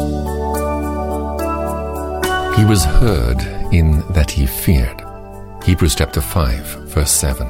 He was heard in that he feared. Hebrews chapter 5, verse 7.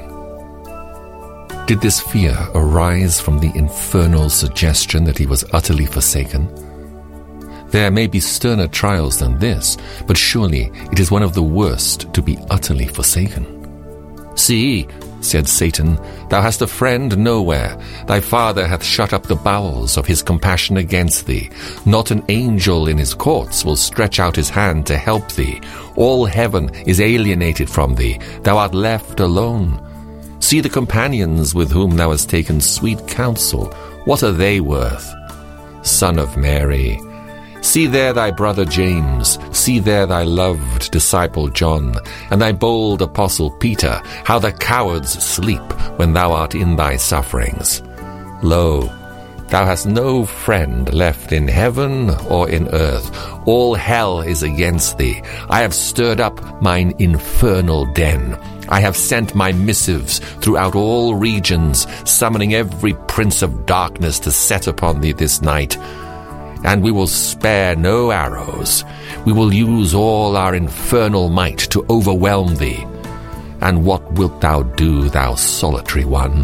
Did this fear arise from the infernal suggestion that he was utterly forsaken? There may be sterner trials than this, but surely it is one of the worst to be utterly forsaken. See, said Satan, thou hast a friend nowhere. Thy father hath shut up the bowels of his compassion against thee. Not an angel in his courts will stretch out his hand to help thee. All heaven is alienated from thee. Thou art left alone. See the companions with whom thou hast taken sweet counsel. What are they worth? Son of Mary, see there thy brother James, see there thy loved disciple John, and thy bold apostle Peter, how the cowards sleep when thou art in thy sufferings. Lo, thou hast no friend left in heaven or in earth. All hell is against thee. I have stirred up mine infernal den. I have sent my missives throughout all regions, summoning every prince of darkness to set upon thee this night. And we will spare no arrows. We will use all our infernal might to overwhelm thee. And what wilt thou do, thou solitary one?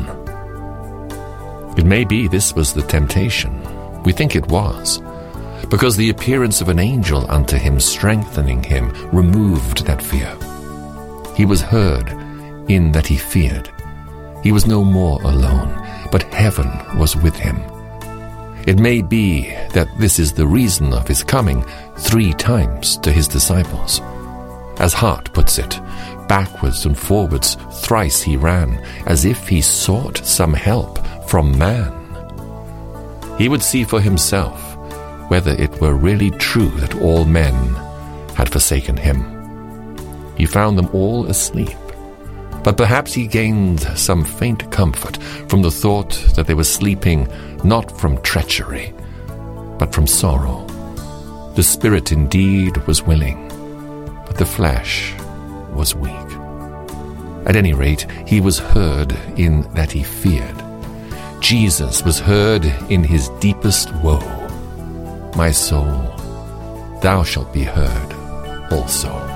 It may be this was the temptation. We think it was, because the appearance of an angel unto him, strengthening him, removed that fear. He was heard in that he feared. He was no more alone, but heaven was with him. It may be that this is the reason of his coming 3 times to his disciples. As Hart puts it, backwards and forwards thrice he ran, as if he sought some help from man. He would see for himself whether it were really true that all men had forsaken him. He found them all asleep, but perhaps he gained some faint comfort from the thought that they were sleeping not from treachery, but from sorrow. The spirit indeed was willing, but the flesh was weak. At any rate, he was heard in that he feared. Jesus was heard in his deepest woe. My soul, thou shalt be heard also.